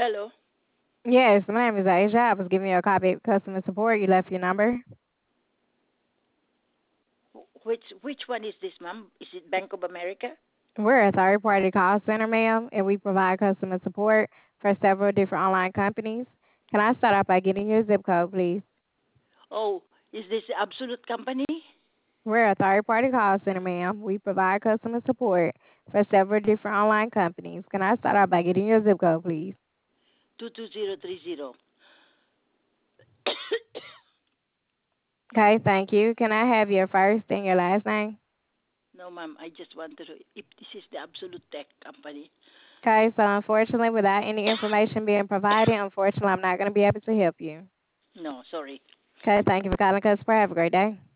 Hello. Yes, my name is Asia. I was giving you a copy of customer support. You left your number. Which one is this, ma'am? Is it Bank of America? We're a third party call center, ma'am, and we provide customer support for several different online companies. Can I start off by getting your zip code, please? Oh, is this Absolute Company? We're a third party call center, ma'am. We provide customer support for several different online companies. Can I start off by getting your zip code, please? 22030. Okay, thank you. Can I have your first and your last name? No, ma'am. I just want to know if this is the Absolute Tech Company. Okay, so unfortunately, without any information being provided, unfortunately, I'm not going to be able to help you. No, sorry. Okay, thank you for calling customer. Have a great day.